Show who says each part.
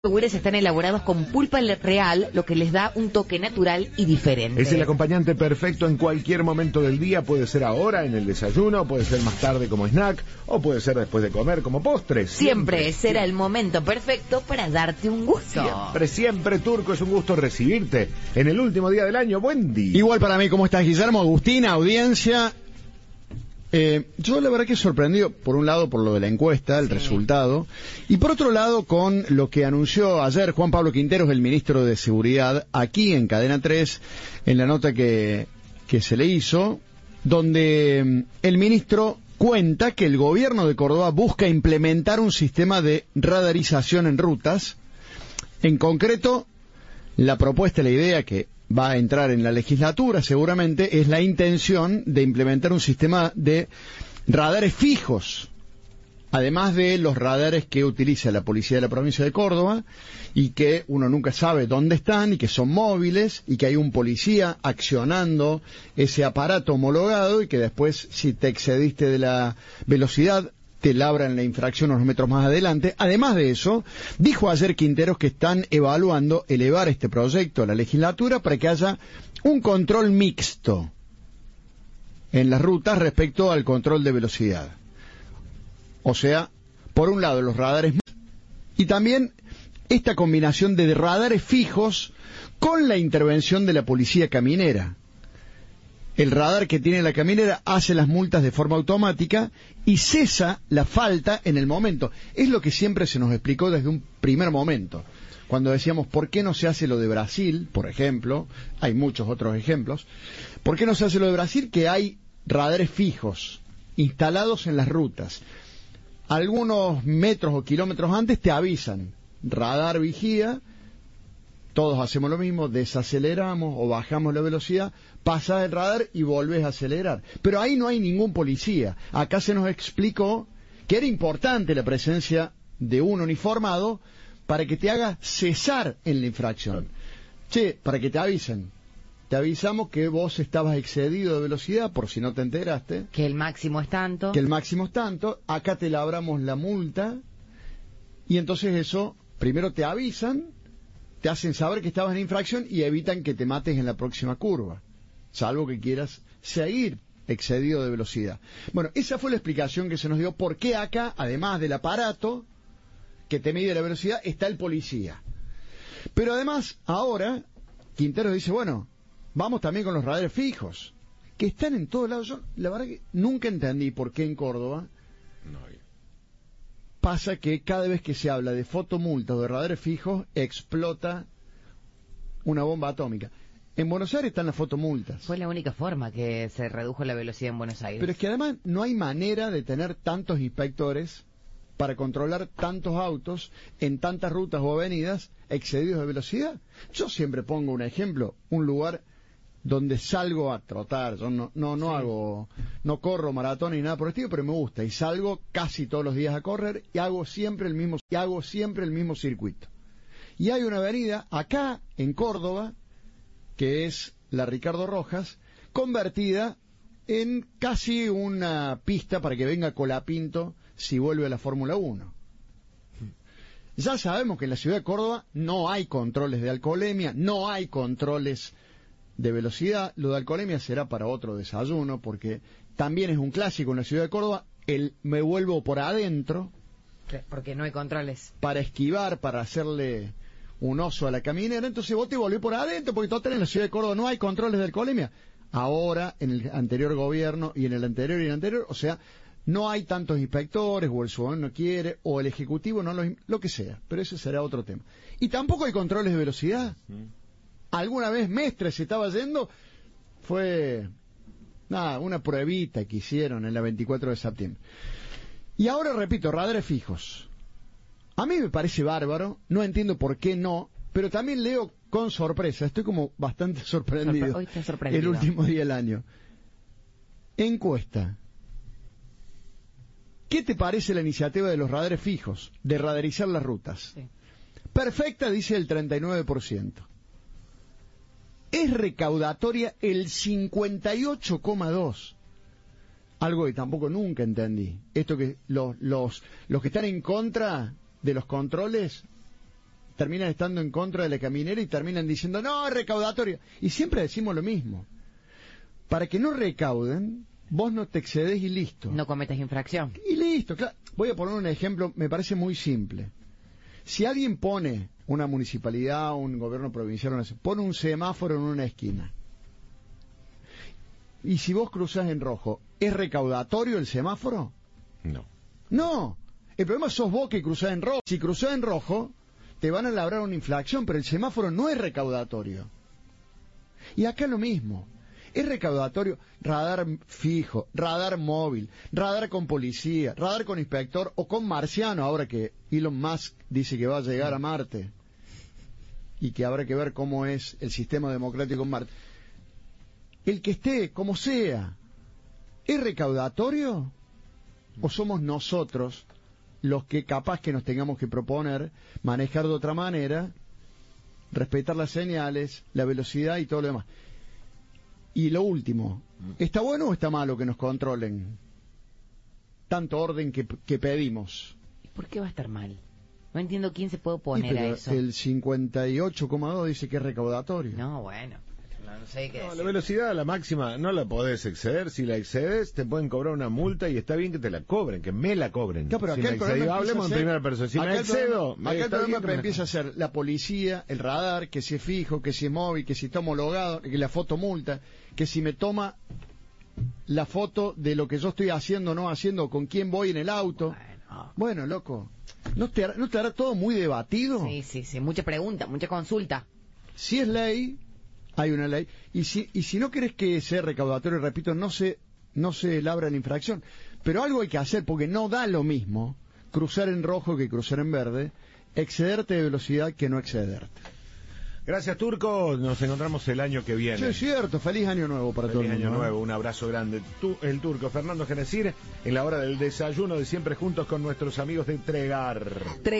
Speaker 1: yogures están elaborados con pulpa real, lo que les da un toque natural y diferente.
Speaker 2: Es el acompañante perfecto en cualquier momento del día. Puede ser ahora, en el desayuno, puede ser más tarde como snack, o puede ser después de comer como postre.
Speaker 1: Siempre será el momento perfecto para darte un gusto.
Speaker 2: Siempre, Turco, es un gusto recibirte en el último día del año. Buen día.
Speaker 3: Igual para mí, ¿cómo estás, Guillermo? Agustina, audiencia. Yo la verdad que sorprendido, por un lado por lo de la encuesta, el resultado, y por otro lado con lo que anunció ayer Juan Pablo Quinteros, el ministro de Seguridad, aquí en Cadena 3, en la nota que se le hizo, donde el ministro cuenta que el gobierno de Córdoba busca implementar un sistema de radarización en rutas. En concreto, la propuesta, la idea que va a entrar en la legislatura seguramente, es la intención de implementar un sistema de radares fijos, además de los radares que utiliza la policía de la provincia de Córdoba, y que uno nunca sabe dónde están, y que son móviles, y que hay un policía accionando ese aparato homologado, y que después, si te excediste de la velocidad, te labran la infracción unos metros más adelante. Además de eso, dijo ayer Quinteros que están evaluando elevar este proyecto a la legislatura para que haya un control mixto en las rutas respecto al control de velocidad. O sea, por un lado los radares y también esta combinación de radares fijos con la intervención de la policía caminera. El radar que tiene la caminera hace las multas de forma automática y cesa la falta en el momento. Es lo que siempre se nos explicó desde un primer momento. Cuando decíamos, ¿por qué no se hace lo de Brasil, por ejemplo? Hay muchos otros ejemplos. ¿Por qué no se hace lo de Brasil? Que hay radares fijos instalados en las rutas. Algunos metros o kilómetros antes te avisan. Radar vigía. Todos hacemos lo mismo, desaceleramos o bajamos la velocidad, pasas el radar y volvés a acelerar. Pero ahí no hay ningún policía. Acá se nos explicó que era importante la presencia de un uniformado para que te haga cesar en la infracción. Che, para que te avisen. Te avisamos que vos estabas excedido de velocidad, por si no te enteraste.
Speaker 1: Que el máximo es tanto.
Speaker 3: Que el máximo es tanto. Acá te labramos la multa. Y entonces eso, primero te avisan, te hacen saber que estabas en infracción y evitan que te mates en la próxima curva, salvo que quieras seguir excedido de velocidad. Bueno, esa fue la explicación que se nos dio por qué acá, además del aparato que te mide la velocidad, está el policía. Pero además, ahora, Quinteros dice, bueno, vamos también con los radares fijos, que están en todos lados. Yo, la verdad que nunca entendí por qué en Córdoba pasa que cada vez que se habla de fotomultas o de radares fijos, explota una bomba atómica. En Buenos Aires están las fotomultas.
Speaker 1: Fue la única forma que se redujo la velocidad en Buenos Aires.
Speaker 3: Pero es que además no hay manera de tener tantos inspectores para controlar tantos autos en tantas rutas o avenidas excedidos de velocidad. Yo siempre pongo un ejemplo, un lugar donde salgo a trotar. Yo no corro maratón ni nada por el estilo, pero me gusta y salgo casi todos los días a correr y hago siempre el mismo circuito. Y hay una avenida acá en Córdoba que es la Ricardo Rojas, convertida en casi una pista para que venga Colapinto si vuelve a la Fórmula 1. Ya sabemos que en la ciudad de Córdoba no hay controles de alcoholemia, no hay controles de velocidad. Lo de alcoholemia será para otro desayuno, porque también es un clásico en la ciudad de Córdoba, el me vuelvo por adentro.
Speaker 1: Porque no hay controles.
Speaker 3: Para esquivar, para hacerle un oso a la caminera, entonces vos te volvés por adentro, porque total en la ciudad de Córdoba no hay controles de alcoholemia. Ahora, en el anterior gobierno, y en el anterior y en el anterior, o sea, no hay tantos inspectores, o el ciudadano no quiere, o el ejecutivo no lo que sea, pero ese será otro tema. Y tampoco hay controles de velocidad. Alguna vez Mestre se estaba yendo, fue una pruebita que hicieron en la 24 de septiembre. Y ahora repito, radares fijos. A mí me parece bárbaro, no entiendo por qué no, pero también leo con sorpresa, estoy como bastante sorprendido.
Speaker 1: Hoy está sorprendido.
Speaker 3: El último día del año. Encuesta. ¿Qué te parece la iniciativa de los radares fijos, de radarizar las rutas?
Speaker 1: Sí.
Speaker 3: Perfecta, dice el 39%. Es recaudatoria el 58,2%. Algo que tampoco nunca entendí. Esto que los que están en contra de los controles terminan estando en contra de la caminera y terminan diciendo, no, es recaudatorio. Y siempre decimos lo mismo. Para que no recauden, vos no te excedes y listo.
Speaker 1: No cometas infracción.
Speaker 3: Y listo, claro. Voy a poner un ejemplo, me parece muy simple. Si alguien pone, una municipalidad, un gobierno provincial, pone un semáforo en una esquina, y si vos cruzás en rojo, ¿es recaudatorio el semáforo?
Speaker 2: No.
Speaker 3: No. El problema sos vos que cruzás en rojo. Si cruzás en rojo, te van a labrar una infracción, pero el semáforo no es recaudatorio. Y acá lo mismo. Es recaudatorio radar fijo, radar móvil, radar con policía, radar con inspector o con marciano, ahora que Elon Musk dice que va a llegar a Marte y que habrá que ver cómo es el sistema democrático en Marte. El que esté, como sea, ¿es recaudatorio? ¿O somos nosotros los que capaz que nos tengamos que proponer manejar de otra manera, respetar las señales, la velocidad y todo lo demás? Y lo último, ¿está bueno o está malo que nos controlen tanto orden que pedimos?
Speaker 1: ¿Por qué va a estar mal? No entiendo quién se puede oponer a eso.
Speaker 3: El 58,2 dice que es recaudatorio.
Speaker 1: No, bueno, no sé qué decir.
Speaker 2: La velocidad a la máxima no la podés exceder. Si la excedes, te pueden cobrar una multa y está bien que te la cobren, que me la cobren.
Speaker 3: Claro, pero
Speaker 2: si
Speaker 3: acá
Speaker 2: me
Speaker 3: el problema
Speaker 2: excedo, hablemos en primera persona. Si me excedo,
Speaker 3: acá el problema empieza a ser la policía, el radar, que si es fijo, que si es móvil, que si está homologado, que la foto multa, que si me toma la foto de lo que yo estoy haciendo o no haciendo, con quién voy en el auto. Bueno, loco, ¿no te hará todo muy debatido?
Speaker 1: Sí, mucha pregunta, mucha consulta.
Speaker 3: Si es ley, hay una ley, y si no querés que sea recaudatorio, repito, no se labra la infracción, pero algo hay que hacer, porque no da lo mismo cruzar en rojo que cruzar en verde, excederte de velocidad que no excederte.
Speaker 2: Gracias, Turco. Nos encontramos el año que viene.
Speaker 3: Sí, es cierto. Feliz año nuevo para todo el mundo.
Speaker 2: Feliz año nuevo. Un abrazo grande. El Turco Fernando Genesir en la hora del desayuno de Siempre Juntos con nuestros amigos de Tregar.